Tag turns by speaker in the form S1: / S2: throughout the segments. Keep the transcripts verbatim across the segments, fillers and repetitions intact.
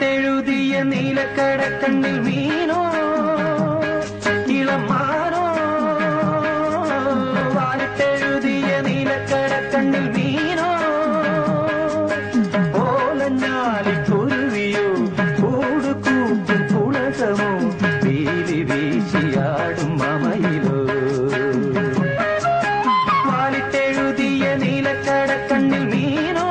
S1: വാലിട്ടെഴുതിയ നീലക്കടക്കണ്ണിൽ മീനോ ഇളമാനോ, വാലിട്ടെഴുതിയ നീലക്കടക്കണ്ണിൽ മീനോ ഓലഞ്ഞാലിക്കുരുവിയോ കൂടുകൂട്ടും പുളകമോ വീലി വീശിയാടും മമയിലോ. വാലിട്ടെഴുതിയ നീലക്കടക്കണ്ണിൽ മീനോ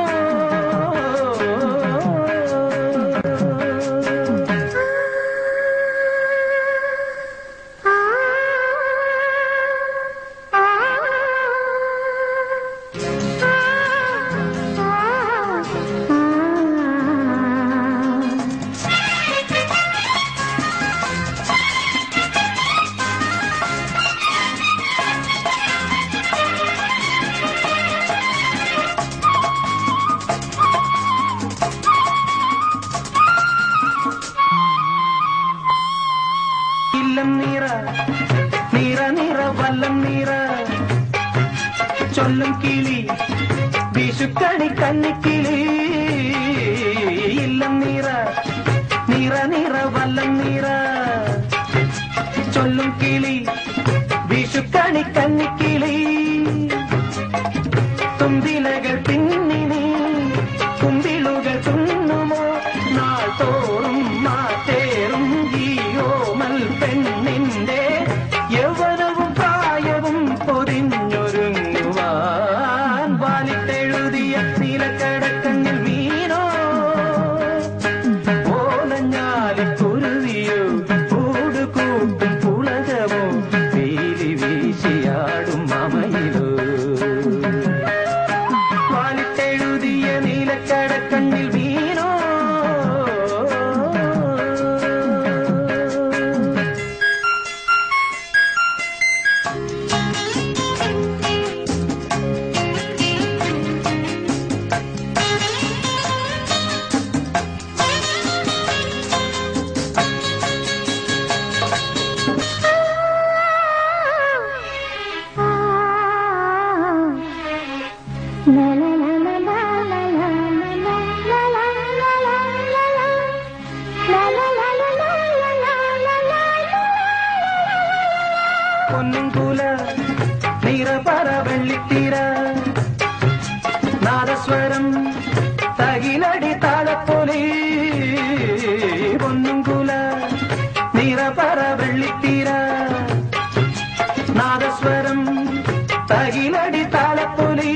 S1: നീറ നീറ നീറ വല്ലം നീറ ചൊല്ലും കിളി വിഷുക്കണി കന്നിക്കിളി. ഇല്ലം നീറ നീറ നീറ വല്ലം നീറ ചൊല്ലും കിളി വിഷുക്കണി കന്നിക്കിളി. തുമ്പിലകൾ പിന്നിനി കുമ്പിളുകൾ തുന്നുമോ നാൾ തോറും മാറ്റേറും ഈയോമൽ പെണ്ണിന്റെ യൗവനവും പ്രായവും പൊതിഞ്ഞൊരുങ്ങുവാൻ. വാലിട്ടെഴുതിയ നീലക്കടക്കണ്ണിൽ മീനോ ഓലഞ്ഞാലിക്കുരുവിയോ കൂടുകൂട്ടും പുളകമോ വീലി വീശിയാടും മമയിലോ. വാലിട്ടെഴുതിയ നീലക്കടക്കണ്ണിൽ മീനോ പൊന്നുംകൂല നിറപറ വെള്ളിത്തീര നാദസ്വരം തകിലടി താളപ്പൊലി. പൊന്നുംകൂല നിറപറ വെള്ളിത്തീര നാദസ്വരം തകിലടി താളപ്പൊലി.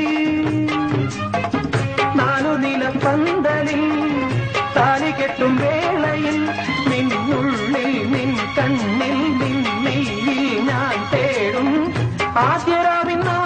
S1: നാലു നിലപ്പന്തലിൽ താലി കെട്ടും വേളയിൽ നിന്നുള്ളിൽ നിൻ കണ്ണിൽ നിന്നിൽ ഞാൻ തേടും ആദ്യരാവിൻ